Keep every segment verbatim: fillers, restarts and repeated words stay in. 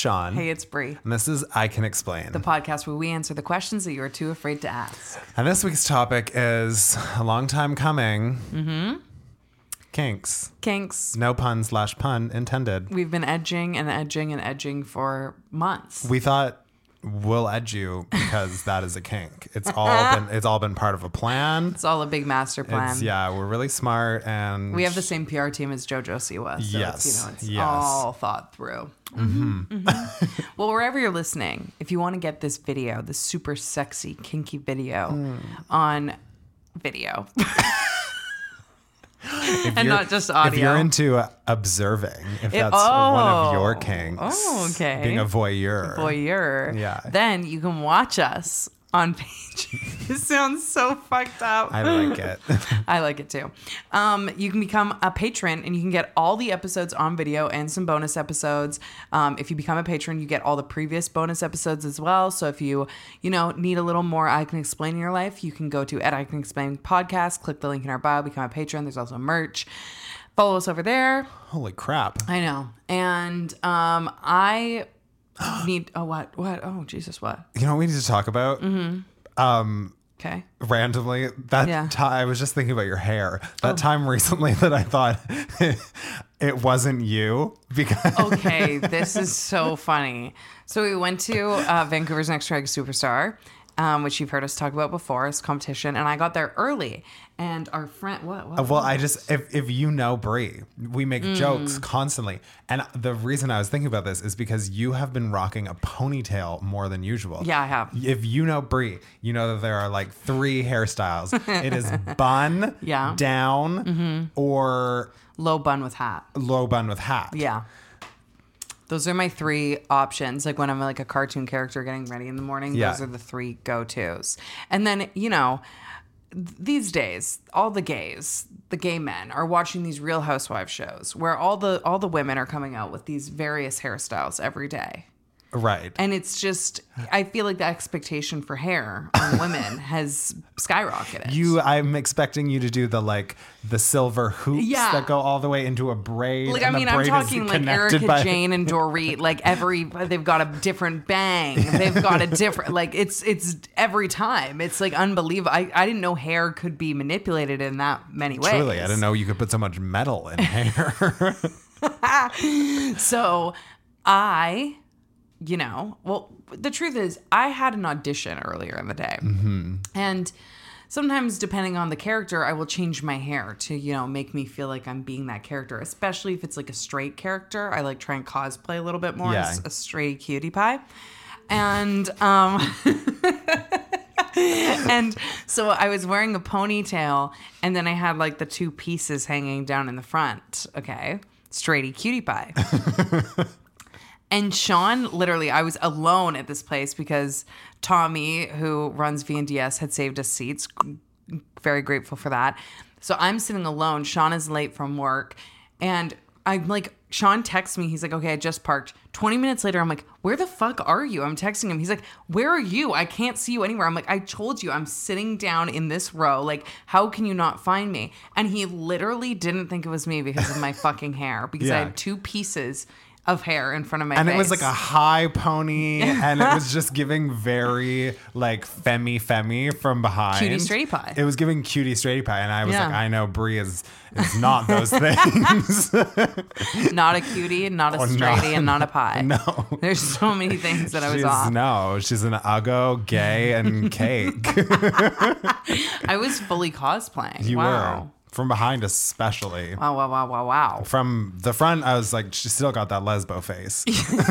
Sean. Hey, it's Brie. And this is I Can Explain. The podcast where we answer the questions that you are too afraid to ask. And this week's topic is a long time coming. Mm-hmm. Kinks. Kinks. No pun slash pun intended. We've been edging and edging and edging for months. We thought we'll edge you because that is a kink. It's all been it's all been part of a plan. It's all a big master plan. It's, yeah, we're really smart and we have the same P R team as JoJo Siwa. So yes. it's, you know, it's yes. all thought through. Mm-hmm. Mm-hmm. Well, wherever you're listening, if you want to get this video, this super sexy, kinky video mm. on video. And not just audio. If you're into observing, if it, that's oh, one of your kinks, oh, okay. being a voyeur, voyeur, yeah, then you can watch us on page. This sounds so fucked up. I like it. I like it too. Um, you can become a patron and you can get all the episodes on video and some bonus episodes. Um, if you become a patron, you get all the previous bonus episodes as well. So if you, you know, need a little more I Can Explain in your life, you can go to at I Can Explain podcast, click the link in our bio, become a patron. There's also merch. Follow us over there. Holy crap. I know. And um, I need, oh, what, what? Oh, Jesus, what? You know what we need to talk about? Mm-hmm. Um, okay. Randomly, that yeah. time, I was just thinking about your hair. That oh. time recently that I thought it wasn't you. Because okay, this is so funny. So we went to uh, Vancouver's Next Drag Superstar, um, which you've heard us talk about before, as competition, and I got there early. And our friend, what? what well, what? I just, if, if you know Brie, we make mm. jokes constantly. And the reason I was thinking about this is because you have been rocking a ponytail more than usual. Yeah, I have. If you know Brie, you know that there are like three hairstyles. It is bun, yeah. down, mm-hmm. or low bun with hat. Low bun with hat. Yeah. Those are my three options. Like when I'm like a cartoon character getting ready in the morning, yeah. those are the three go-tos. And then, you know, these days, all the gays, the gay men are watching these Real Housewives shows where all the all the women are coming out with these various hairstyles every day. Right. And it's just, I feel like the expectation for hair on women has skyrocketed. You, I'm expecting you to do the like the silver hoops yeah. that go all the way into a braid. Like, and I mean, the I'm braid talking like Erica by... Jane and Dorit, like every, they've got a different bang. They've got a different, like it's, it's every time. It's like unbelievable. I, I didn't know hair could be manipulated in that many ways. Truly, I didn't know you could put so much metal in hair. So I... You know, well, the truth is, I had an audition earlier in the day. Mm-hmm. And sometimes, depending on the character, I will change my hair to, you know, make me feel like I'm being that character, especially if it's like a straight character. I like try and cosplay a little bit more yeah. as a straight cutie pie. And, um... and so I was wearing a ponytail, and then I had like the two pieces hanging down in the front. Okay. Straighty cutie pie. And Sean, literally, I was alone at this place because Tommy, who runs V N D S, had saved us seats. Very grateful for that. So I'm sitting alone. Sean is late from work. And I'm like, Sean texts me. He's like, okay, I just parked. twenty minutes later, I'm like, where the fuck are you? I'm texting him. He's like, where are you? I can't see you anywhere. I'm like, I told you, I'm sitting down in this row. Like, how can you not find me? And he literally didn't think it was me because of my fucking hair. Because yeah. I had two pieces of hair in front of my and face. And it was like a high pony, and it was just giving very like femmy femmy from behind. Cutie straighty pie. It was giving cutie straighty pie, and I was yeah. like, I know Brie is is not those things. Not a cutie, not a oh, straighty, no, and not a pie. No, there's so many things that I was she's, off. No, she's an uggo, gay, and cake. I was fully cosplaying. You wow. were. From behind especially. Wow, wow, wow, wow, wow. From the front, I was like, she still got that lesbo face.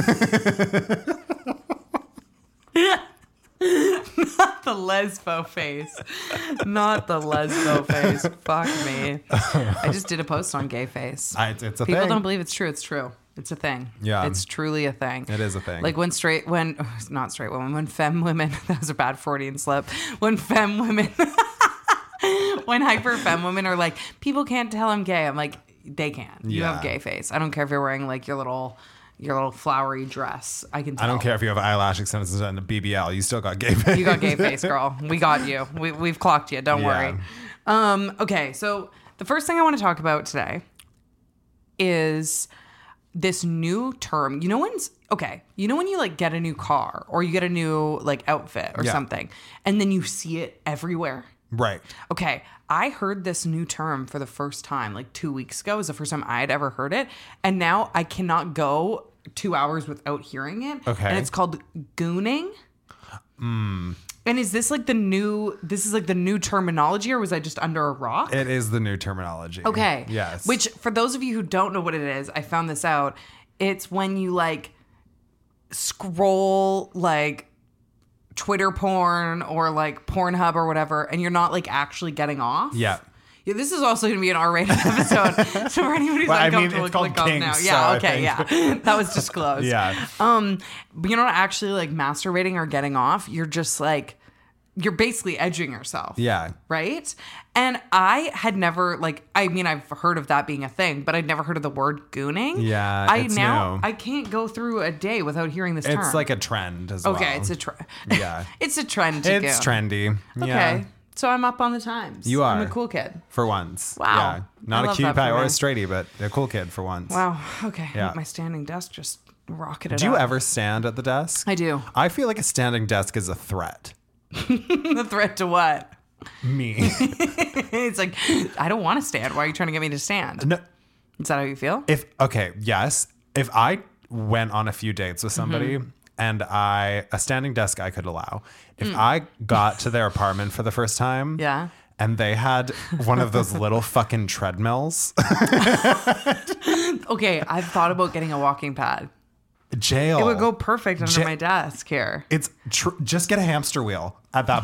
Not the lesbo face. Not the lesbo face. Fuck me. I just did a post on gay face. I, it's a People thing. People don't believe it's true. It's true. It's a thing. Yeah. It's truly a thing. It is a thing. Like when straight, when, not straight women, when femme women, that was a bad Freudian slip. When femme women... When hyper femme women are like, people can't tell I'm gay. I'm like, they can. You yeah. have gay face. I don't care if you're wearing like your little your little flowery dress. I can tell. I don't care if you have eyelash extensions and a B B L. You still got gay face. You got gay face, girl. We got you. We, we've clocked you. Don't yeah. worry. Um, okay, so the first thing I want to talk about today is this new term. You know when's okay. You know when you like get a new car or you get a new like outfit or Yeah. something, and then you see it everywhere. Right. Okay, I heard this new term for the first time like two weeks ago. It was the first time I had ever heard it, and now I cannot go two hours without hearing it. Okay. And it's called gooning. Mm. And is this like the new? This is like the new terminology, or was I just under a rock? It is the new terminology. Okay. Yes. Which, for those of you who don't know what it is, I found this out. It's when you like scroll like Twitter porn or like Pornhub or whatever, and you're not like actually getting off. Yeah. Yeah, this is also going to be an R-rated episode. So for anybody who's Well, I mean, uncomfortable, it's called click off kinks, now. so Yeah, I okay, think- yeah. That was disclosed. Yeah. Um, but you're not actually like masturbating or getting off. You're just like, you're basically edging yourself. Yeah. Right? And I had never like I mean I've heard of that being a thing, but I'd never heard of the word gooning. Yeah, I it's now new. I can't go through a day without hearing this term. It's like a trend as well. Okay, it's a trend. Yeah. It's a trend to It's goon. trendy. Okay. Yeah. So I'm up on the times. You I'm are. a cool kid. For once. Wow. Yeah. Not I a love cutie that pie for or a me. straighty, but a cool kid for once. Wow. Okay. Yeah. My standing desk just rocketed Do you up. ever stand at the desk? I do. I feel like a standing desk is a threat. The threat to what? Me. It's like, I don't want to stand. Why are you trying to get me to stand? No, Is that how you feel? if okay, yes. If I went on a few dates with somebody Mm-hmm. and I a standing desk I could allow. If I got to their apartment for the first time, Mm. Yeah. and they had one of those little fucking treadmills, Okay, I've thought about getting a walking pad. jail. It would go perfect under Ja- my desk here. It's tr- just get a hamster wheel at that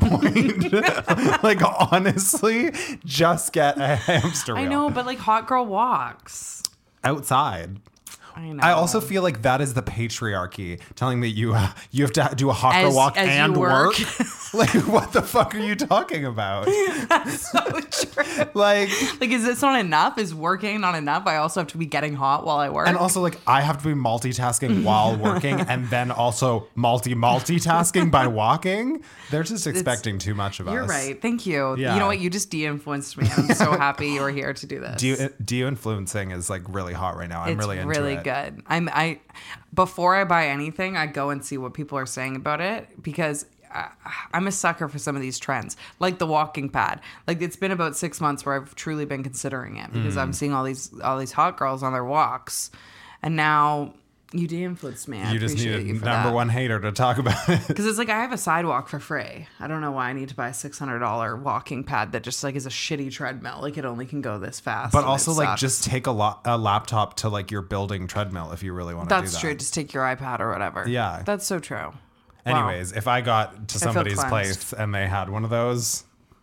point. Like honestly, just get a hamster wheel. I know, but like hot girl walks. Outside. I know. I also feel like that is the patriarchy telling me you you have to do a hot girl As- walk as you and work. work. Like what the fuck are you talking about? so true. Like Like, is this not enough? Is working not enough? I also have to be getting hot while I work. and also like I have to be multitasking while working and then also multi multitasking by walking. They're just expecting too much of You're us. right. Thank you. Yeah. You know what? You just de-influenced me. I'm so happy you were here to do this. Do you do you influencing is like really hot right now. I'm it's really into really it. good. I'm I before I buy anything, I go and see what people are saying about it because I, I'm a sucker for some of these trends, like the walking pad. Like it's been about six months where I've truly been considering it because Mm. I'm seeing all these all these hot girls on their walks, and now you de-influenced me. I You just need appreciate a you for number that. one hater to talk about it. Because it's like I have a sidewalk for free. I don't know why I need to buy a six hundred dollars walking pad that just like is a shitty treadmill. Like it only can go this fast. But and also, it like, sucks. just take a, lo- a laptop to like your building treadmill if you really want to do that. That's true. Just take your iPad or whatever. Yeah. That's so true. Wow. Anyways, if I got to feel somebody's cleansed. place and they had one of those,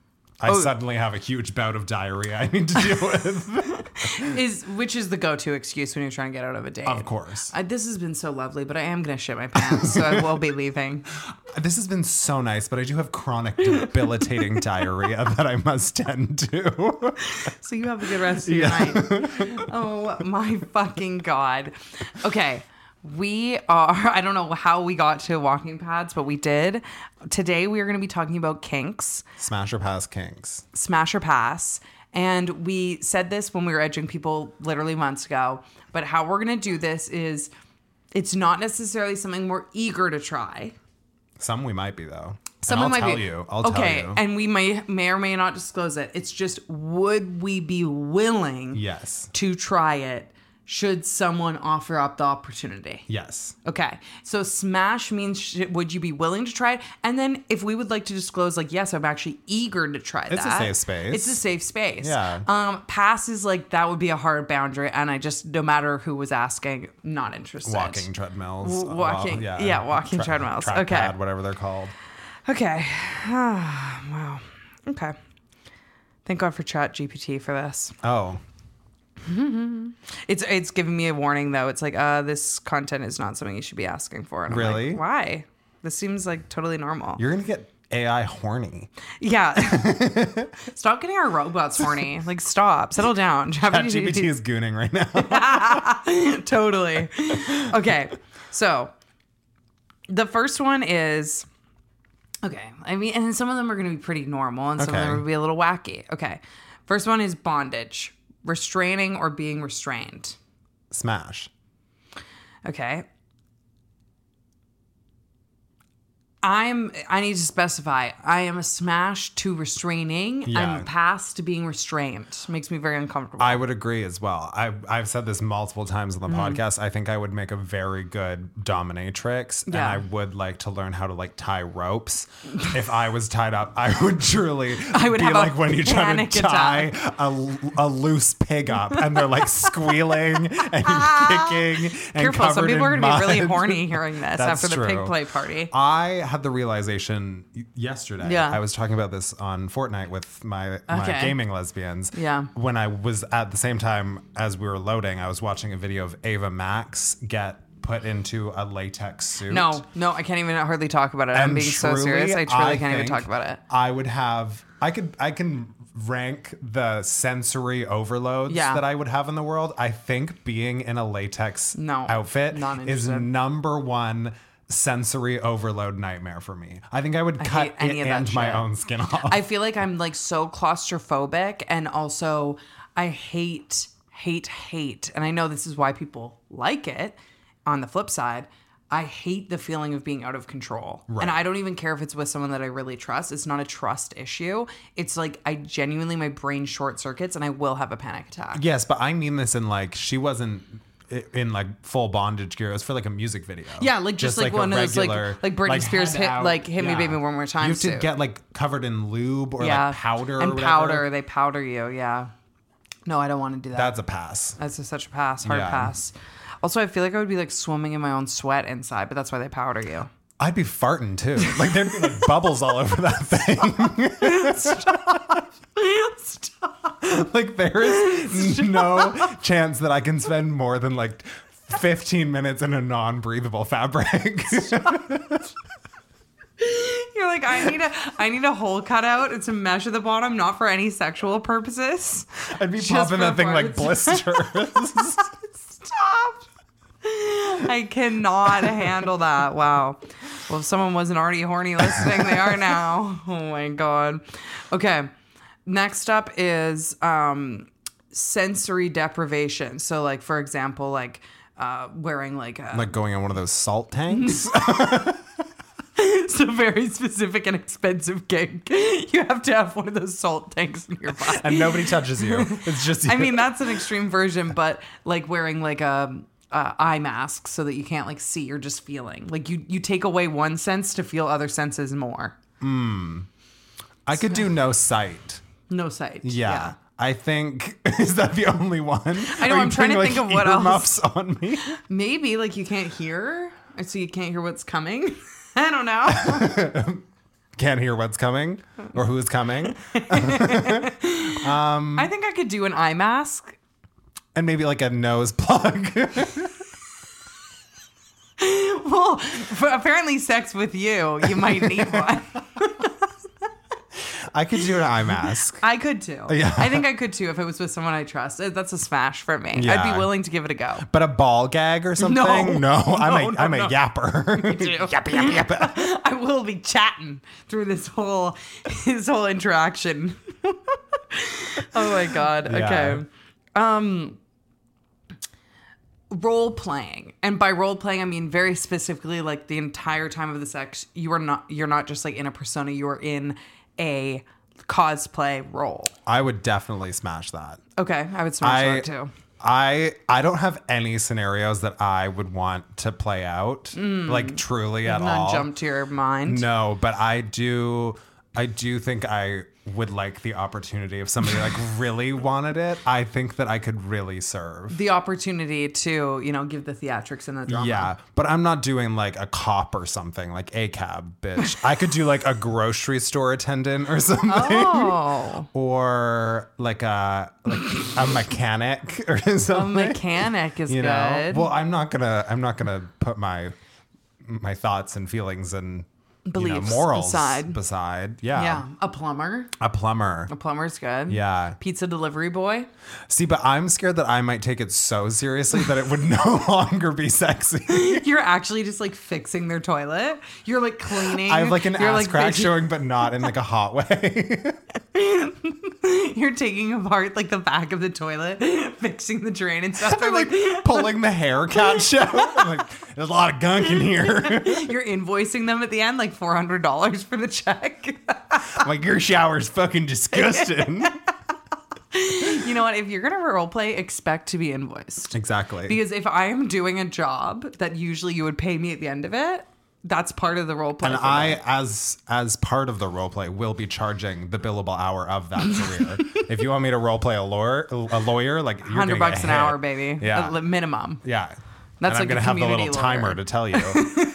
I Oh. suddenly have a huge bout of diarrhea I need to deal with. Is which is the go-to excuse when you're trying to get out of a date? Of course. I, this has been so lovely, but I am gonna shit my pants, so I will be leaving. This has been so nice, but I do have chronic debilitating diarrhea that I must tend to. So you have a good rest of your night. Oh my fucking god. Okay. We are, I don't know how we got to walking pads, but we did. Today we are going to be talking about kinks, Smash or pass kinks. smash or pass. And we said this when we were edging people literally months ago. But how we're going to do this is it's not necessarily something we're eager to try. Some we might be though. Someone and I'll might tell be. you. I'll okay, tell you. and we may may or may not disclose it. It's just would we be willing Yes. to try it should someone offer up the opportunity? Yes. Okay, so smash means sh- would you be willing to try it? And then if we would like to disclose, like, yes, I'm actually eager to try It's a that. safe space. It's a safe space. Yeah. Um, pass is like that would be a hard boundary, and I just no matter who was asking, not interested. Walking treadmills. W- walking- Well, yeah, walking treadmills. track Okay. pad, whatever they're called. Okay. Wow. Okay. Thank God for Chat G P T for this. Oh. It's it's giving me a warning though. It's like, uh, this content is not something you should be asking for. And I'm like, Really? why? This seems like totally normal. You're gonna get A I horny. Yeah. Stop getting our robots horny. Like, stop. Settle down. ChatGPT is gooning right now. Totally. Okay. So the first one is okay. I mean, and some of them are going to be pretty normal, and some of Okay. them will be a little wacky. Okay. First one is bondage, restraining or being restrained. Smash. Okay. I'm, I need to specify, I am a smash to restraining. Yeah. I'm past to being restrained. Makes me very uncomfortable. I would agree as well. I've, I've said this multiple times on the Mm-hmm. podcast. I think I would make a very good dominatrix, and Yeah. I would like to learn how to like tie ropes. If I was tied up, I would truly I would be have a like when you try to panic tie a, a loose pig up, and they're like squealing and kicking. And Careful, some covered people are in going to be really mud. horny hearing this That's after the pig true. play party. I had the realization yesterday. Yeah. I was talking about this on Fortnite with my, my Okay. gaming lesbians. Yeah. When I was at the same time as we were loading, I was watching a video of Ava Max get put into a latex suit. No, no, I can't even hardly talk about it. I'm And being so truly, serious. I truly I can't even think talk about it. I would have, I could, I can rank the sensory overloads Yeah. that I would have in the world. I think being in a latex No, outfit not is interested. number one sensory overload nightmare for me. I think I would hate cut any it of that and my shit. own skin off. I feel like I'm like so claustrophobic, and also I hate, hate, hate. And I know this is why people like it. On the flip side, I hate the feeling of being out of control. Right. And I don't even care if it's with someone that I really trust. It's not a trust issue. It's like I genuinely, my brain short circuits and I will have a panic attack. Yes, but I mean this in like, she wasn't i- in like full bondage gear. It was for like a music video. Yeah, like just, like, a one of those, like- regular, like Britney Spears head hit- out. like, Hit Me Baby One More Time You have to suit. get like covered in lube or Yeah. like powder And or powder. whatever. They powder you. Yeah. No, I don't want to do that. That's a pass. That's a, such a pass. Hard Yeah. pass. Also, I feel like I would be like swimming in my own sweat inside, but that's why they powder you. I'd be farting too. Like there'd be like bubbles all over that thing. Stop. Like there is no chance that I can spend more than like fifteen minutes in a non-breathable fabric. You're like, I need a, I need a hole cut out. It's a mesh at the bottom, not for any sexual purposes. I'd be Just popping for that thing like farts. blisters. Stop. I cannot handle that. Wow. Well, if someone wasn't already horny listening, they are now. Oh my God. Okay. Next up is um, sensory deprivation. So, like, for example, like uh, wearing like a. Like going on one of those salt tanks. It's a very specific and expensive gig. You have to have one of those salt tanks in your body. And nobody touches you. It's just you. I mean, that's an extreme version, but like wearing like a, a eye mask so that you can't like see, you're just feeling. Like you, you take away one sense to feel other senses more. I could do no sight. No sight. Yeah. Yeah. I think, is that the only one? I know, Are you I'm trying to putting, think like, of what earmuffs else. on me. Maybe like you can't hear, so you can't hear what's coming. I don't know. Can't hear what's coming or who's coming. I think I could do an eye mask. And maybe like a nose plug. Well, for apparently sex with you, you might need one. I could do an eye mask. I could too. Yeah. I think I could too if it was with someone I trust. Uh, That's a smash for me. I'd Yeah. be willing to give it a go. But a ball gag or something? No. No, I'm a, No, no, I'm a no. yapper. too. Yap, yap, yap. I will be chatting through this whole this whole interaction. Oh my God. Yeah. Okay. Um role playing. And by role playing I mean very specifically like the entire time of the sex you are not you're not just like in a persona, you are in a cosplay role. I would definitely smash that. Okay, I would smash I, that too. I I don't have any scenarios that I would want to play out, like truly at None all. jump to your mind. No, but I do. I do think I would like the opportunity if somebody like really wanted it. I think that I could really serve. The opportunity to, you know, give the theatrics and the drama. Yeah, but I'm not doing like a cop or something, like a cab, bitch. I could do like a grocery store attendant or something. Oh, Or like a like a mechanic or a something. mechanic is you good. know. Well, I'm not gonna I'm not gonna put my my thoughts and feelings and you know, Beliefs morals aside. beside. Yeah. Yeah, a plumber. A plumber. A plumber's good. Yeah. Pizza delivery boy. See, but I'm scared that I might take it so seriously that it would no longer be sexy. You're actually just like fixing their toilet. You're like cleaning. I have like an You're ass like crack visual- showing, but not in like a hot way. You're taking apart like the back of the toilet, fixing the drain and stuff. They're like pulling the hair catch out. I'm like, there's a lot of gunk in here. You're invoicing them at the end, like four hundred dollars for the check. I'm like, your shower's fucking disgusting. You know what? If you're going to role play, expect to be invoiced. Exactly. Because if I am doing a job that usually you would pay me at the end of it, that's part of the role play. And I, as as part of the role play, will be charging the billable hour of that career. If you want me to role play a lawyer, a lawyer, like you're hundred bucks get an hit. hour, baby. Yeah, A, minimum. Yeah, That's and like I'm a gonna have the little community timer lawyer. to tell you.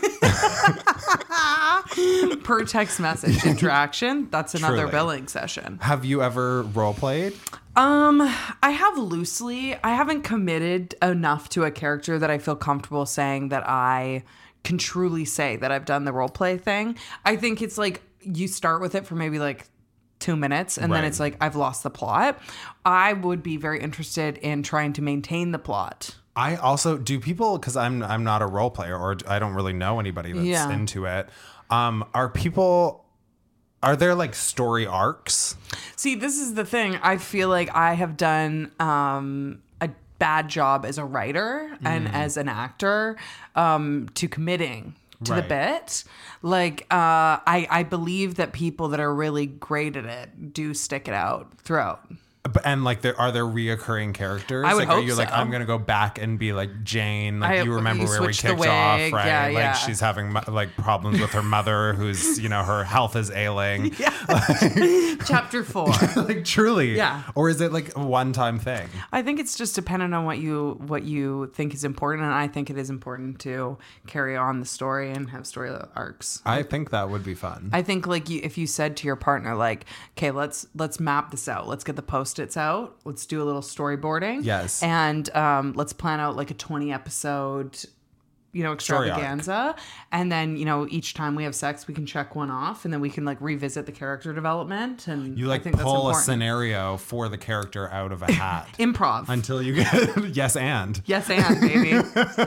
Per text message interaction. That's another Truly. billing session. Have you ever role played? Um, I have loosely. I haven't committed enough to a character that I feel comfortable saying that I can truly say that I've done the role play thing. I think it's like you start with it for maybe like two minutes and then Right. it's like I've lost the plot. I would be very interested in trying to maintain the plot. I also do people because I'm I'm not a role player or I don't really know anybody that's Yeah. into it. Um, are people? Are there like story arcs? See, this is the thing. I feel like I have done um, a bad job as a writer and as an actor um, to committing to the Right. bit. Like, uh, I, I believe that people that are really great at it do stick it out throughout. But- And like, there are there reoccurring characters? I would like, are hope you like, so. I'm gonna go back and be like Jane? Like, I- you remember you where we switch the kicked off, wig. right? Yeah, like, yeah. she's having mo- like problems with her mother, who's you know her health is ailing. Chapter four. Like, truly, Yeah. Or is it like a one time thing? I think it's just dependent on what you what you think is important, and I think it is important to carry on the story and have story arcs. I think that would be fun. I think like you, if you said to your partner like, "Okay, let's let's map this out. Let's get the post-its out. Let's do a little storyboarding. Yes. and um, let's plan out like a twenty episode, you know, Story arc. extravaganza. And then you know, each time we have sex, we can check one off, and then we can like revisit the character development. And You I like think that's pull a important. scenario for the character out of a hat Improv. until you get yes and. Yes, and baby.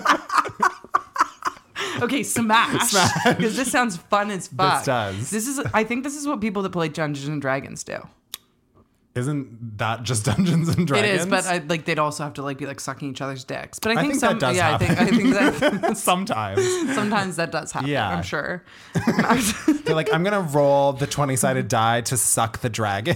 Okay, smash. Because this sounds fun as fuck. This does. This is. I think this is what people that play Dungeons and Dragons do. Isn't that just Dungeons and Dragons? It is, but I, like they'd also have to like be like sucking each other's dicks. But I I think, think some. that does yeah, happen. I think. I think that sometimes sometimes that does happen. Yeah. I'm sure. they're like, I'm gonna roll the twenty-sided die to suck the dragon.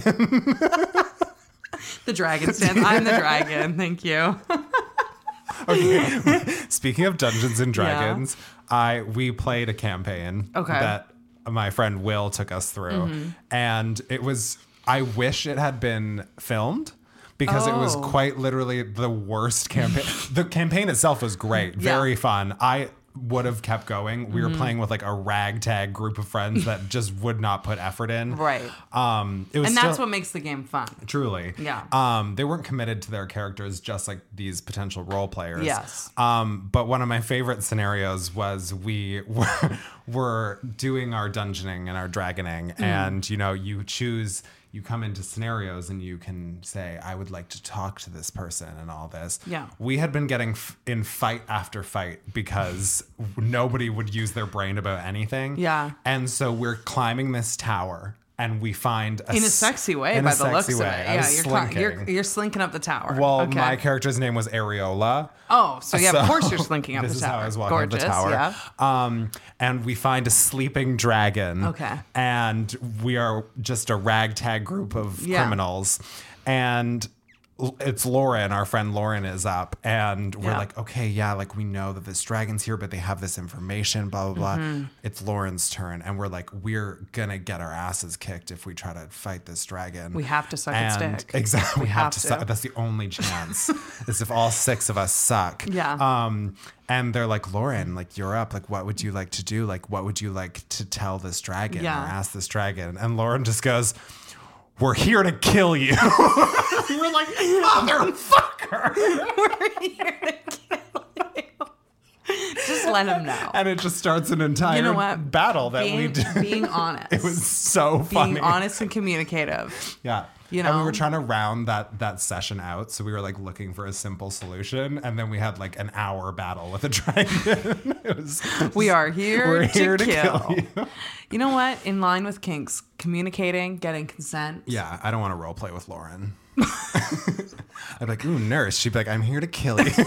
The dragon stand. I'm the dragon. Thank you. Okay. Speaking of Dungeons and Dragons, I we played a campaign Okay. that my friend Will took us through, Mm-hmm. and it was. I wish it had been filmed. Because it was Oh. quite literally the worst campaign. The campaign itself was great, Yeah. very fun. I would have kept going. We Mm-hmm. were playing with like a ragtag group of friends that just would not put effort in. Right. Um, it was And that's still, what makes the game fun. truly. Yeah. Um, they weren't committed to their characters, just like these potential role players. Yes. Um, but one of my favorite scenarios was we were, were doing our dungeoning and our dragoning, Mm. and you know, you choose. You come into scenarios and you can say, I would like to talk to this person and all this. Yeah. We had been getting f- in fight after fight because nobody would use their brain about anything. Yeah. And so we're climbing this tower and we find a In a s- sexy way, in by a the looks sexy of it. way. I Yeah, was you're, cli- slinking. you're you're slinking up the tower. Well, okay. my character's name was Areola. Oh, so yeah, of So, course you're slinking up this the is tower. how I was walking Gorgeous, up the tower. yeah. Um, and we find a sleeping dragon. Okay. And we are just a ragtag group of Yeah. criminals. And l- it's Lauren, our friend Lauren is up. And we're Yeah. like, okay, yeah, like we know that this dragon's here, but they have this information, blah, blah, blah. Mm-hmm. It's Lauren's turn. And we're like, we're going to get our asses kicked if we try to fight this dragon. We have to suck its And- dick. Exactly. We, have, have to. to. Suck. That's the only chance is if all six of us suck. Yeah. Um, and they're like, Lauren, like you're up. Like, what would you like to do? Like, what would you like to tell this dragon Yeah. or ask this dragon? And Lauren just goes, we're here to kill you. We're like, motherfucker. We're here to kill you. Just let him know. And it just starts an entire You know what? battle that we Being, did. being honest. It was so funny. being honest and communicative. Yeah. You know, And we were trying to round that that session out, so we were like looking for a simple solution, and then we had like an hour battle with a dragon. It was, we are here, we're to, here to kill. kill you. You know what? In line with kinks, communicating, getting consent. Yeah, I don't want to role play with Lauren. I'd be like, ooh, nurse. She'd be like, I'm here to kill you.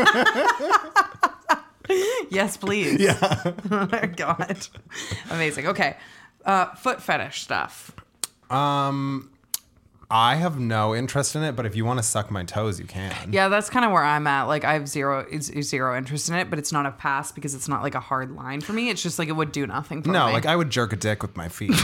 Yes, please. Yeah. Oh my God. Amazing. Okay. Uh, foot fetish stuff. Um, I have no interest in it, but if you want to suck my toes, you can. Yeah, that's kind of where I'm at. Like, I have zero zero interest in it, but it's not a pass because it's not like a hard line for me. It's just like it would do nothing for No, me. like I would jerk a dick with my feet.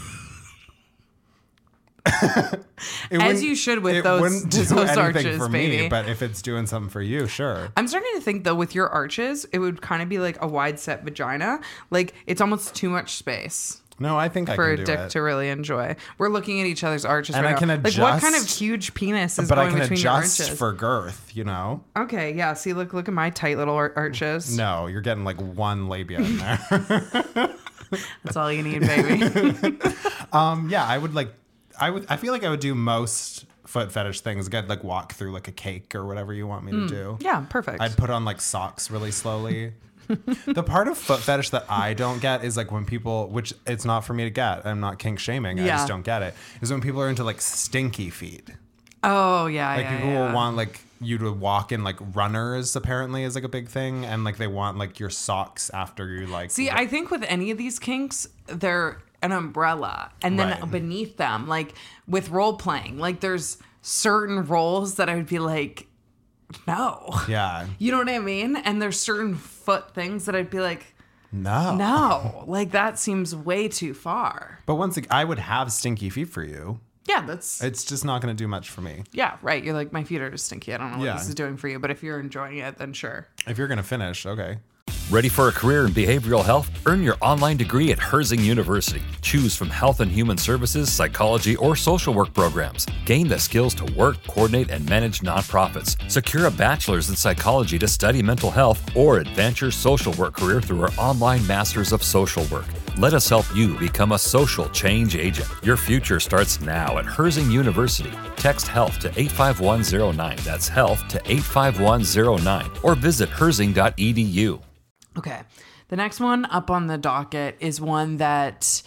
As you should with it those, wouldn't do those anything arches, for baby. me, but if it's doing something for you, sure. I'm starting to think though, with your arches, it would kind of be like a wide set vagina. Like it's almost too much space No, I think I for can a do dick it. to really enjoy. We're looking at each other's arches And right I can now. Like what kind of adjust- huge penis is but I going can between your adjust arches? for girth, you know? Okay, yeah. See, look, look at my tight little ar- arches. No, you're getting like one labia in there. That's all you need, baby. um, yeah, I would like, I would, I feel like I would do most foot fetish things. I'd like walk through like a cake or whatever you want me to do. Yeah, perfect. I'd put on like socks really slowly. The part of foot fetish that I don't get is like when people, which it's not for me to get, I'm not kink shaming, I Yeah. just don't get it, is when people are into like stinky feet. oh yeah, Like yeah, people yeah. will want like you to walk in like runners apparently is like a big thing, and like they want like your socks after you like. See, I think with any of these kinks, they're an umbrella, and then Right. beneath them, like with role playing, like there's certain roles that I would be like, no. Yeah. You know what I mean? And there's certain foot things that I'd be like, No. no, like that seems way too far. But once again, I would have stinky feet for you. Yeah, that's It's just not going to do much for me. yeah, right. You're like, my feet are just stinky. I don't know what Yeah. this is doing for you, but if you're enjoying it, then sure. If you're going to finish, okay. Ready for a career in behavioral health? Earn your online degree at Herzing University. Choose from health and human services, psychology, or social work programs. Gain the skills to work, coordinate, and manage nonprofits. Secure a bachelor's in psychology to study mental health, or advance your social work career through our online Masters of Social Work. Let us help you become a social change agent. Your future starts now at Herzing University. Text HEALTH to eight five one zero nine. That's HEALTH to eight five one zero nine. Or visit herzing dot e d u. Okay. The next one up on the docket is one that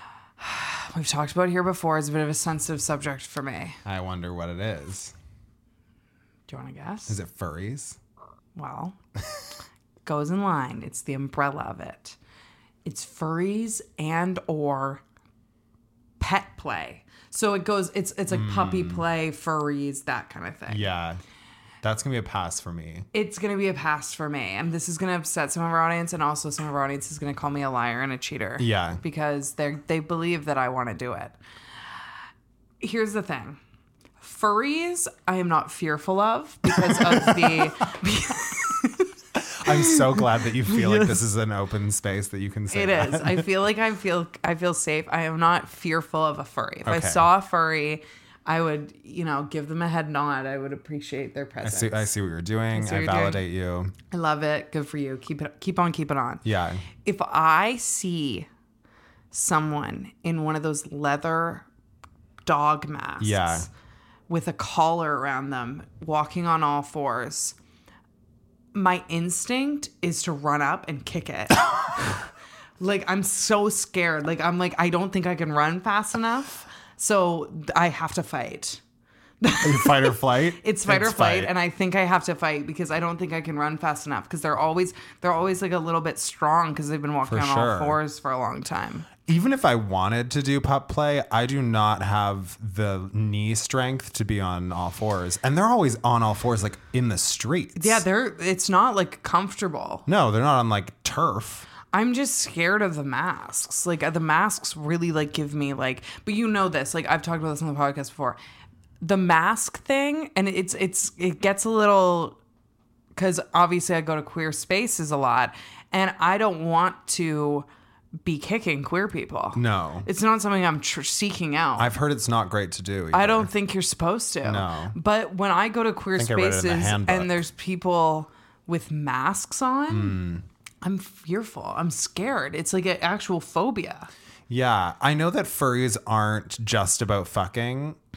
we've talked about here before. It's a bit of a sensitive subject for me. I wonder what it is. Do you want to guess? Is it furries? Well, goes in line. It's the umbrella of it. It's furries and or pet play. So it goes, it's it's like puppy play, furries, that kind of thing. Yeah. That's going to be a pass for me. It's going to be a pass for me. And this is going to upset some of our audience. And also some of our audience is going to call me a liar and a cheater. Yeah. Because they they believe that I want to do it. Here's the thing. Furries, I am not fearful of because of the... I'm so glad that you feel like this is an open space that you can say It that. is. I feel like I feel I feel safe. I am not fearful of a furry. If I Okay. saw a furry, I would, you know, give them a head nod. I would appreciate their I presence. see, I see what you're doing. see what I you're doing. validate you. I love it. Good for you. Keep it keep on keeping on. Yeah. If I see someone in one of those leather dog masks Yeah. with a collar around them walking on all fours, my instinct is to run up and kick it. Like, I'm so scared. Like, I'm like, I don't think I can run fast enough. So I have to fight. Fight or flight? It's fight or flight, and I think I have to fight because I don't think I can run fast enough because they're always they're always like a little bit strong because they've been walking For on sure. all fours for a long time. Even if I wanted to do pup play, I do not have the knee strength to be on all fours. And they're always on all fours, like in the streets. Yeah, they're it's not like comfortable. No, they're not on like turf. I'm just scared of the masks. Like the masks really like give me like, but you know this, like I've talked about this on the podcast before. The mask thing, and it's it's it gets a little, because obviously I go to queer spaces a lot, and I don't want to be kicking queer people. No. It's not something I'm tr- seeking out. I've heard it's not great to do. I either. don't think you're supposed to. No. But when I go to queer I think I read it in the spaces handbook. and there's people with masks on, Hmm. I'm fearful. I'm scared. It's like an actual phobia. Yeah, I know that furries aren't just about fucking.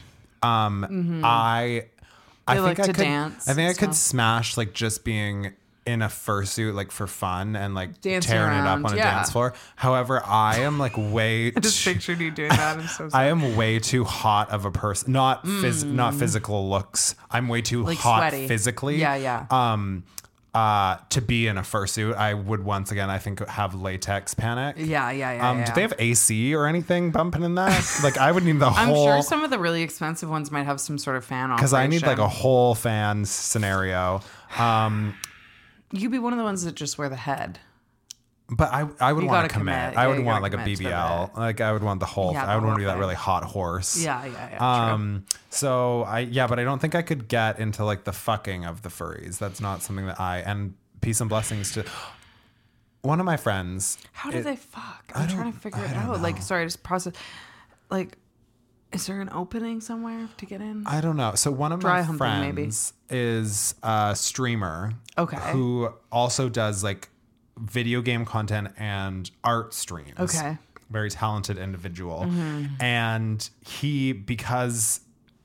Um, Mm-hmm. I, I They think like I to could, dance I think I and could stuff. smash like just being in a fursuit, like for fun and like Dancing tearing it up around, on a yeah. dance floor. However, I am like way I just too- pictured you doing that. I'm so I sorry. am way too hot of a person. Not phys- not physical looks. I'm way too Mm. Like hot sweaty. physically. Yeah, yeah. Um, uh, to be in a fursuit, I would once again, I think, have latex panic. Yeah, yeah, yeah. Um, yeah. do they have A C or anything bumping in that? Like, I would need the I'm whole. sure some of the really expensive ones might have some sort of fan operation. Because I need like a whole fan scenario. Um, You'd be one of the ones that just wear the head. but I, I would You want gotta to commit. commit. I Yeah, would you want gotta like a commit to B B L. it. Like I would want the whole. Yeah, I would the want to whole be that really thing. hot horse. Yeah, yeah, yeah. true. Um. So I yeah, but I don't think I could get into like the fucking of the furries. That's not something that I and peace and blessings to one of my friends. How do it- they fuck? I'm trying to figure it out. Like, sorry, just process. Like, is there an opening somewhere to get in? I don't know. So one of Dry my humping, friends maybe. is a streamer. Okay. Who also does like video game content and art streams. Okay. Very talented individual. Mm-hmm. And he, because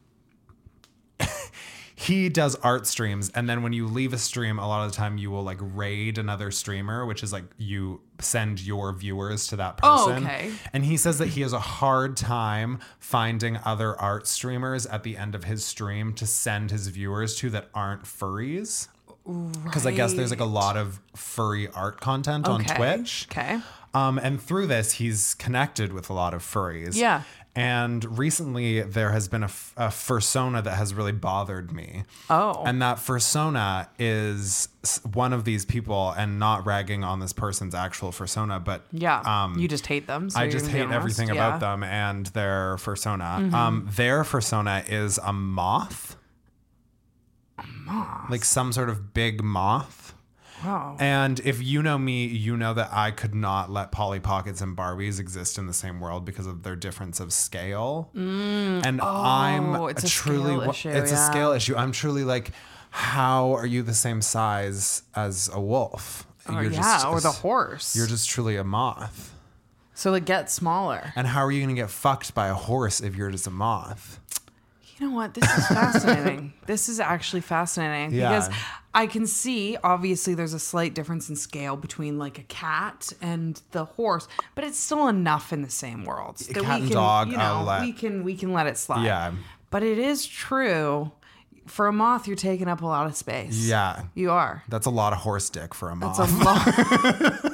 he does art streams, and then when you leave a stream, a lot of the time you will like raid another streamer, which is like you send your viewers to that Oh, person. okay. And he says that he has a hard time finding other art streamers at the end of his stream to send his viewers to that aren't furries. Because I guess there's like a lot of furry art content on Okay. Twitch. Okay. Um, and through this, he's connected with a lot of furries. Yeah. And recently, there has been a, f- a fursona that has really bothered me. Oh. And that fursona is s- one of these people, and not ragging on this person's actual fursona, but Yeah. um, you just hate them. So I you're just gonna be hate honest? everything Yeah. about them and their fursona. Mm-hmm. Um, their fursona is a moth. A moth? Like some sort of big moth. Wow. And if you know me, you know that I could not let Polly Pockets and Barbies exist in the same world because of their difference of scale. And I'm Oh, it's a truly, scale wa- issue, it's a yeah. scale issue. I'm truly like, how are you the same size as a wolf? Or, You're yeah, just- or the horse. You're just truly a moth. so it gets smaller. And how are you going to get fucked by a horse if you're just a moth? You know what? This is fascinating. This is actually fascinating Yeah. because I can see obviously there's a slight difference in scale between like a cat and the horse, but it's still enough in the same world that Cat we and can, dog, you I'll know, let- we can we can let it slide. Yeah. But it is true. For a moth, you're taking up a lot of space. Yeah. You are. That's a lot of horse dick for a moth. That's a lot.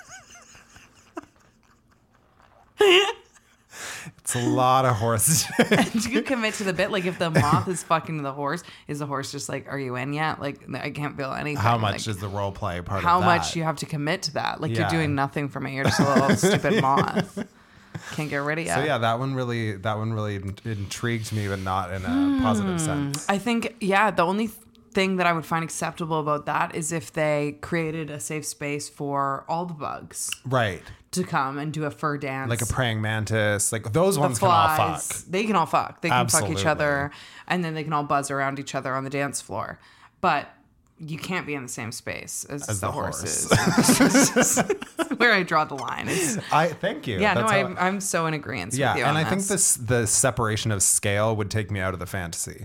It's a lot of horse dick. Do you commit to the bit? Like, if the moth is fucking the horse, is the horse just like, "Are you in yet?" Like, I can't feel anything. How much Like, is the role play part how of that? much you have to commit to that? Like, Yeah. you're doing nothing for me. You're just a little stupid moth. Can't get rid of you. So yeah, that one really that one really in- intrigued me, but not in a positive sense. I think, yeah, the only th- thing that I would find acceptable about that is if they created a safe space for all the bugs Right. to come and do a fur dance. Like a praying mantis, like those The ones can all flies, fuck. They can all fuck. They can fuck each Absolutely. other, and then they can all buzz around each other on the dance floor. But you can't be in the same space as, As the, the horses. horse. Where I draw the line. It's, I thank you. yeah, no, That's how- I'm, I'm so in agreement yeah, with you and on I think this. this the separation of scale would take me out of the fantasy.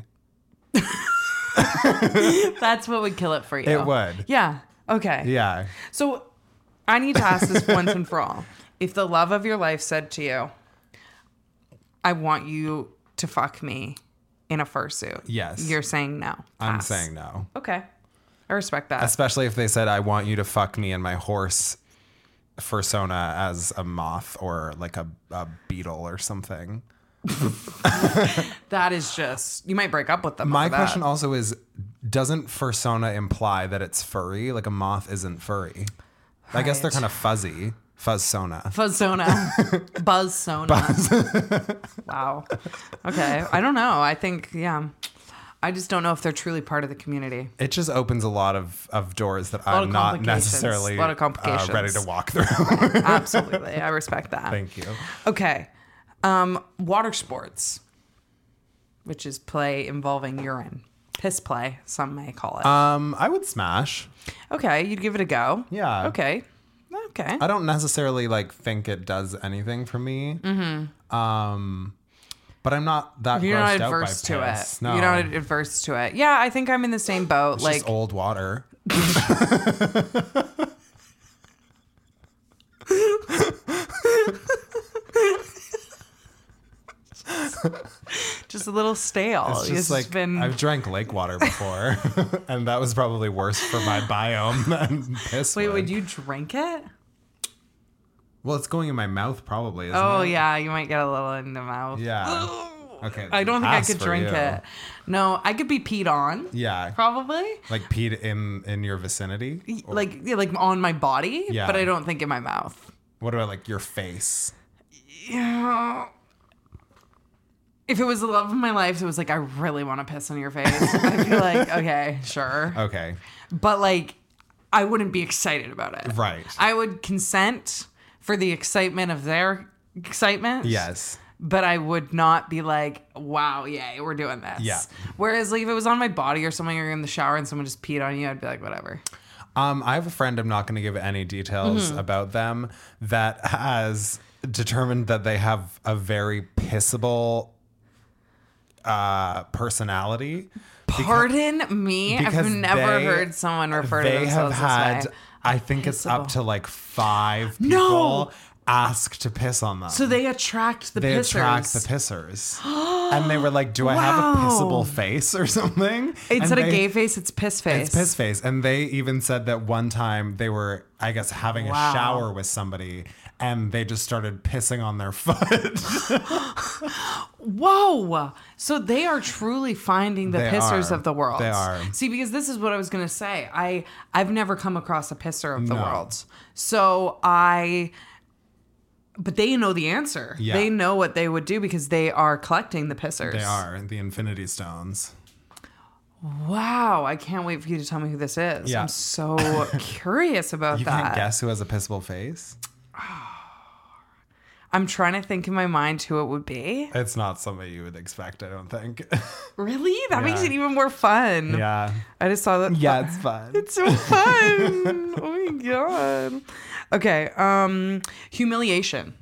That's what would kill it for you. It would. Yeah. Okay. Yeah. So I need to ask this once and for all. If the love of your life said to you, I want you to fuck me in a fursuit. Yes. You're saying no. I'm Pass. saying no. Okay. I respect that. Especially if they said, I want you to fuck me in my horse fursona as a moth or like a, a beetle or something. That is just, you might break up with them. My over that. question also is, doesn't fursona imply that it's furry? Like a moth isn't furry. I guess they're Right. kind of fuzzy. Fuzzsona. Fuzzona. Buzzsona. Wow. Okay. I don't know. I think, yeah. I just don't know if they're truly part of the community. It just opens a lot of, of doors that lot I'm of not complications. necessarily A lot of uh, complications. ready to walk through. Absolutely. I respect that. Thank you. Okay. Um, water sports, which is play involving urine. Piss play, some may call it. Um, I would smash. Okay. You'd give it a go. Yeah. Okay. Okay. I don't necessarily like think it does anything for me. Mm-hmm. Um, But I'm not that You're not grossed out by adverse to piss. it. No. You're not adverse to it. Yeah, I think I'm in the same boat. It's like just old water. just a little stale. It's just like been... I've drank lake water before, and that was probably worse for my biome than piss. Wait, would. would you drink it? Well, it's going in my mouth probably. Isn't Oh it? yeah, you might get a little in the mouth. Yeah. Okay. I don't think I pass could for drink you. it. No, I could be peed on. Yeah. Probably. Like peed in in your vicinity. Or Like yeah, like on my body, Yeah. but I don't think in my mouth. what about like your face? Yeah. If it was the love of my life, it was like I really want to piss on your face. I'd be like, okay, sure. Okay. But like, I wouldn't be excited about it. Right. I would consent for the excitement of their excitement. Yes. But I would not be like, wow, yay, we're doing this. Yeah. Whereas like if it was on my body or something, or in the shower and someone just peed on you, I'd be like, whatever. Um, I have a friend, I'm not going to give any details Mm-hmm. about them, that has determined that they have a very pissable uh, personality. Pardon me? I've because never they- heard someone refer to They have themselves had, this way. I think it's up Pissable. to like five people No! ask to piss on them. So they attract the they pissers. attract the pissers. And they were like, do I have a Wow. pissable face or something? Instead And of they- gay face, it's piss face. It's piss face. And they even said that one time they were, I guess, having Wow. a shower with somebody and they just started pissing on their foot. Whoa! So they are truly finding the They pissers are. of the world. They are. See, because this is what I was gonna say. I I've never come across a pisser of the No. world. So I. But they know the answer. Yeah. They know what they would do because they are collecting the pissers. They are the Infinity Stones. Wow! I can't wait for you to tell me who this is. Yeah. I'm so curious about You that. can't guess who has a pissable face? I'm trying to think in my mind who it would be. It's not somebody you would expect, I don't think. Really? That makes Yeah. it even more fun. yeah. I just saw that. Yeah, it's fun. It's so fun. Oh my god. Okay. Um, humiliation.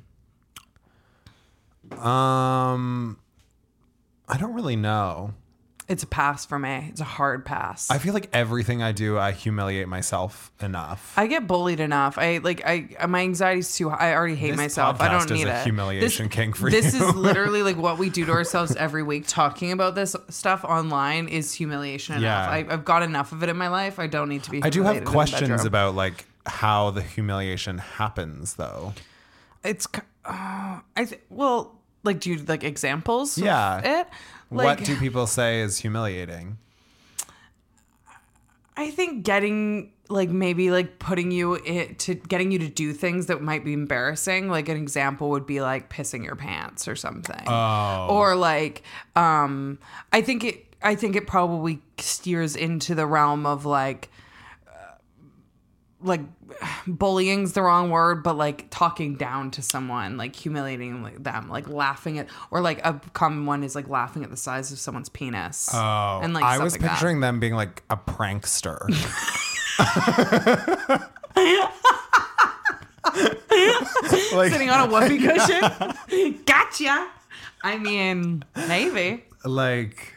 Um, I don't really know. It's a pass for me. It's a hard pass. I feel like everything I do, I humiliate myself enough. I get bullied enough. I like. I my anxiety's too high. I already hate This myself. I podcast don't is need a it. humiliation this, kink for this you. is literally like what we do to ourselves every week. Talking about this stuff online is humiliation enough. Yeah. I, I've got enough of it in my life. I don't need to be. I do have humiliated in the questions bedroom. about like how the humiliation happens, though. It's. Uh, I th- well, like, do you like examples? of Yeah. it. Like, What do people say is humiliating? I think getting like maybe like putting you it to getting you to do things that might be embarrassing. Like an example would be like pissing your pants or something. Oh. Or like um I think it I think it probably steers into the realm of like uh, like bullying's the wrong word, but like talking down to someone, like humiliating them, like laughing at, or like a common one is like laughing at the size of someone's penis. Oh, and like I stuff was like that. picturing them being like a prankster. like, Sitting on a whoopee cushion. Gotcha. I mean, maybe. like,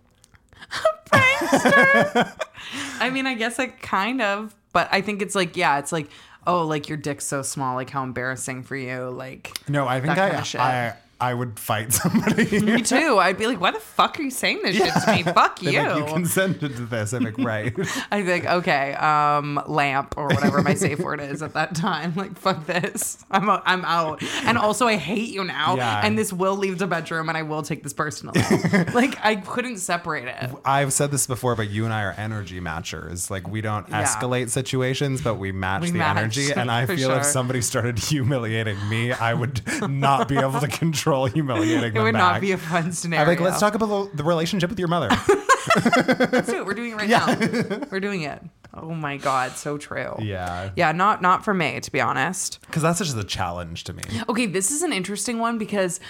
I mean, I guess like kind of, but I think it's like, yeah, it's like, oh, like your dick's so small, like how embarrassing for you, like. no, I think That I, kind of shit. I, I would fight somebody. Me too. I'd be like, why the fuck are you saying this shit to me? Fuck you. They're like, you consented to this. I'm like, right. I'd be like, okay, um, lamp or whatever my safe word is at that time. Like, fuck this. I'm out, I'm out. And also, I hate you now. Yeah. And this will leave the bedroom, and I will take this personally. Like, I couldn't separate it. I've said this before, but you and I are energy matchers. Like, we don't Yeah. escalate situations, but we match We the match, energy. And I for feel if sure. somebody started humiliating me, I would not be able to control humiliating It them would back. not be a fun scenario. I'm like, let's talk about the, the relationship with your mother. Let's do it. We're doing it right now. We're doing it. Oh my god, so true. yeah. Yeah, not not for me, to be honest. Because that's just a challenge to me. Okay, this is an interesting one because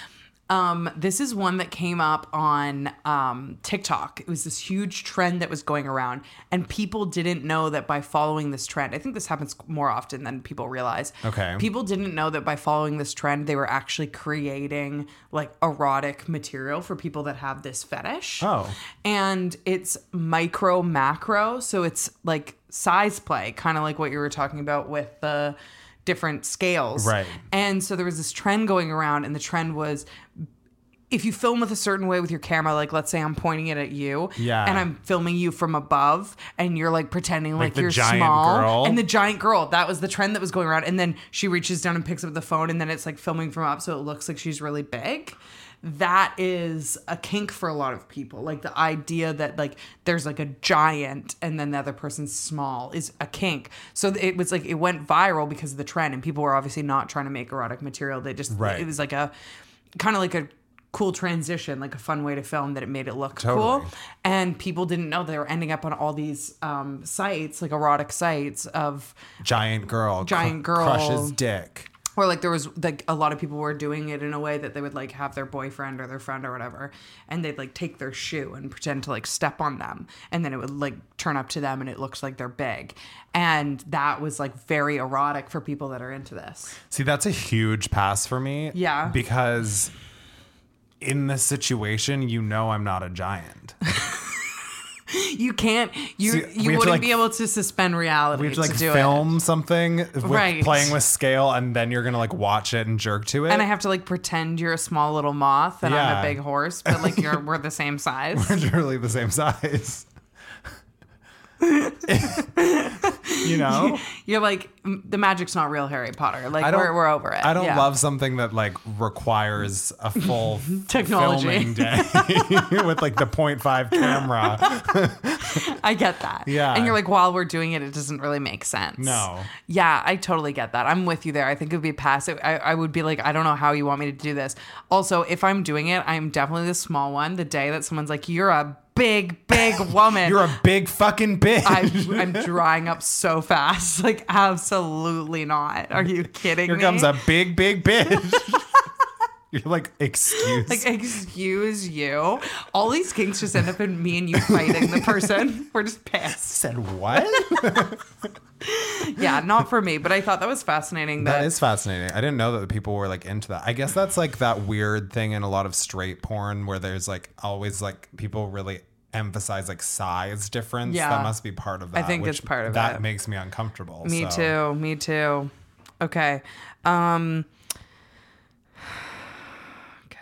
Um, this is one that came up on um, TikTok. It was this huge trend that was going around, and people didn't know that by following this trend, I think this happens more often than people realize. Okay. People didn't know that by following this trend, they were actually creating like erotic material for people that have this fetish. Oh. And it's micro macro, so it's like size play, kind of like what you were talking about with the different scales. Right. And so there was this trend going around, and the trend was if you film with a certain way with your camera, like let's say I'm pointing it at you, Yeah. and I'm filming you from above, and you're like pretending like, Like the you're giant small, girl? and the giant girl. That was the trend that was going around. And then she reaches down and picks up the phone, and then it's like filming from up, so it looks like she's really big. That is a kink for a lot of people. Like the idea that like there's like a giant and then the other person's small is a kink. So it was like it went viral because of the trend, and people were obviously not trying to make erotic material. They just Right. it was like a kind of like a cool transition, like a fun way to film that it made it look Totally. cool. And people didn't know they were ending up on all these um, sites, like erotic sites of Giant girl. Giant cr- girl. Crushes dick. or like there was like a lot of people were doing it in a way that they would like have their boyfriend or their friend or whatever, and they'd like take their shoe and pretend to like step on them, and then it would like turn up to them and it looks like they're big. And that was like very erotic for people that are into this. See, that's a huge pass for me. Yeah. Because in this situation, you know I'm not a giant. You can't you See, we have you to, wouldn't like, be able to suspend reality We have to like do film it. something with Right. playing with scale, and then you're gonna like watch it and jerk to it. And I have to like pretend you're a small little moth and I'm Yeah. a big horse, but like you're we're the same size. We're literally the same size. You know? You're like m- the magic's not real, Harry Potter. Like I don't- we're we're over it. I don't Yeah. love something that like requires a full Technology. filming day with like the point five camera. I get that. Yeah. And you're like, while we're doing it, it doesn't really make sense. No. Yeah, I totally get that. I'm with you there. I think it would be passive. I, I would be like, I don't know how you want me to do this. Also, if I'm doing it, I'm definitely the small one. The day that someone's like, you're a big, big woman. You're a big fucking bitch. I, I'm drying up so fast. Like, absolutely not. Are you kidding Here me? comes a big, big bitch. You're like, excuse. Like, excuse you. All these kinks just end up in me and you fighting the person. We're just pissed. said what? Yeah, not for me. But I thought that was fascinating. That, That is fascinating. I didn't know that the people were like into that. I guess that's like that weird thing in a lot of straight porn where there's like always like people really emphasize like size difference. Yeah. That must be part of that. I think which it's part of that it. makes me uncomfortable. Me so. too. Me too. Okay. Um, okay.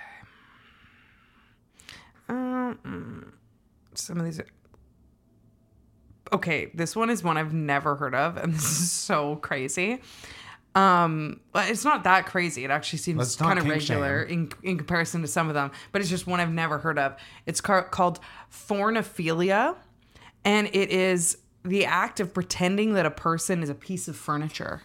Um, mm, some of these are. Okay, this one is one I've never heard of, and this is so crazy. Um, but it's not that crazy. It actually seems Let's not kind of kink regular in, in comparison to some of them, but it's just one I've never heard of. It's ca- called fornophilia, and it is the act of pretending that a person is a piece of furniture.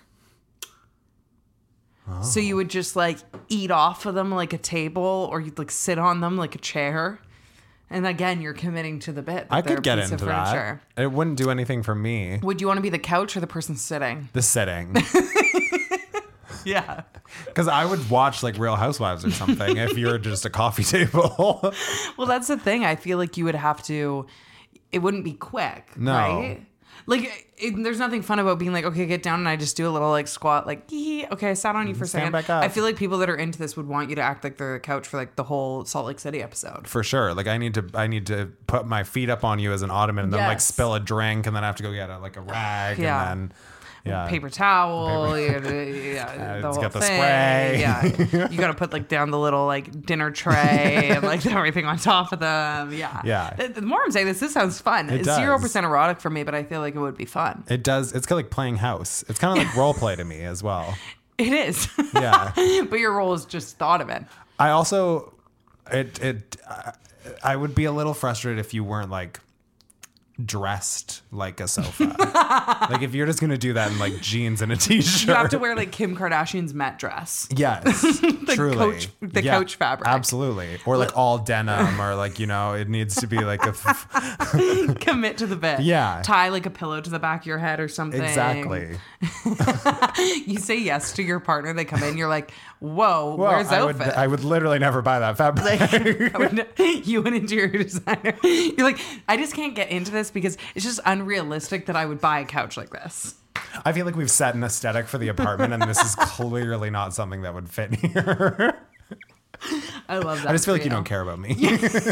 Oh. So you would just like eat off of them like a table, or you'd like sit on them like a chair. And again, you're committing to the bit. That I they're could get a piece into of furniture. that. It wouldn't do anything for me. Would you want to be the couch or the person sitting? The sitting. Yeah. Because I would watch like Real Housewives or something if you were just a coffee table. Well, that's the thing. I feel like you would have to, it wouldn't be quick. No. Right? Like, it, there's nothing fun about being like, okay, get down, and I just do a little like squat, like, yee, okay, I sat on you for a Stand second. back up. I feel like people that are into this would want you to act like they're the couch for like the whole Salt Lake City episode. For sure. Like I need to I need to put my feet up on you as an ottoman and then like Yes. spill a drink and then I have to go get a, like a rag Yeah. and then yeah. Paper towel, Paper- yeah, yeah, Uh, the let's whole get the thing. spray. Yeah, you got to put like down the little like dinner tray and like everything on top of them. Yeah, Yeah. The, the more I'm saying this, this sounds fun. It It's zero does. percent erotic for me, but I feel like it would be fun. It does. It's kind of like playing house. It's kind of like role play to me as well. It is. Yeah. But your role is just thought of it. I also, it, it, uh, I would be a little frustrated if you weren't like dressed like a sofa. Like if you're just gonna do that in like jeans and a t-shirt, You have to wear like Kim Kardashian's Met dress. yes, The truly, coach- the coach fabric. absolutely, or like all denim, or like you know, it needs to be like a f- Commit to the bit. Yeah. Tie like a pillow to the back of your head or something. exactly. You say yes to your partner. They come in. You're like, whoa, Well, where's I would, outfit? I would literally never buy that fabric. I would- you an interior designer. You're like, I just can't get into this because it's just unrealistic that I would buy a couch like this. I feel like we've set an aesthetic for the apartment, and this is clearly not something that would fit here. I love that. I just feel for like you don't care about me.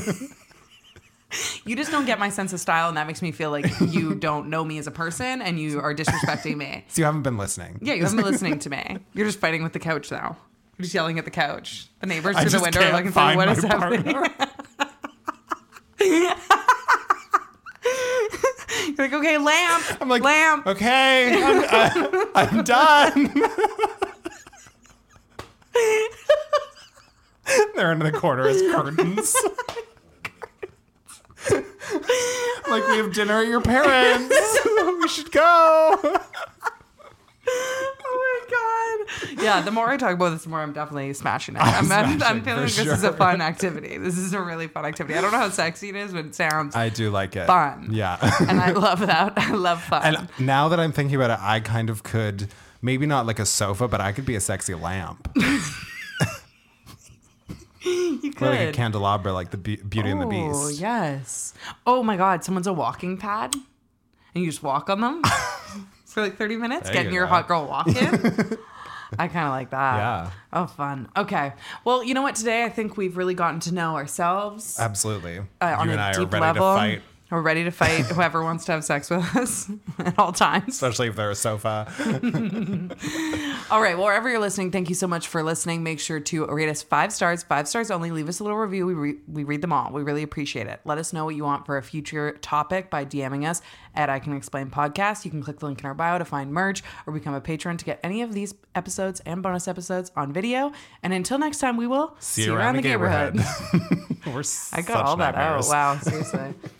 You just don't get my sense of style, and that makes me feel like you don't know me as a person, and you are disrespecting me. So you haven't been listening. Yeah, you haven't been listening to me. You're just fighting with the couch now. You're just yelling at the couch. The neighbors I through the just window are can't looking for find what my is happening. partner. You're like, okay, lamp. I'm like, lamp. okay, I'm, I, I'm done. They're in the corner as curtains. Like, we have dinner at your parents. We should go. Oh my god! Yeah, the more I talk about this, the more I'm definitely smashing it. I'm, I'm, I'm smashing, feeling like for this is a sure. fun activity. This is a really fun activity. I don't know how sexy it is, but it sounds I do like it. fun. Yeah. and I love that. I love fun. And now that I'm thinking about it, I kind of could, maybe not like a sofa, but I could be a sexy lamp. you could. Or like a candelabra, like the Be- Beauty and the Oh, Beast. yes. Oh my god, someone's a walking pad and you just walk on them for like thirty minutes, There getting you your go. hot girl walk in. I kind of like that. Yeah. Oh, fun. Okay. Well, you know what? Today I think we've really gotten to know ourselves Absolutely. uh, on you and a I are deep ready level. to fight, We're ready to fight whoever wants to have sex with us at all times. especially if they're a sofa. All right. Well, wherever you're listening, thank you so much for listening. Make sure to rate us five stars, five stars only. Leave us a little review. We, re- we read them all. We really appreciate it. Let us know what you want for a future topic by DMing us at I Can Explain Podcast. You can click the link in our bio to find merch or become a patron to get any of these episodes and bonus episodes on video. And until next time, we will See you around the neighborhood. We're I got such all that out. nightmares. Wow. Seriously.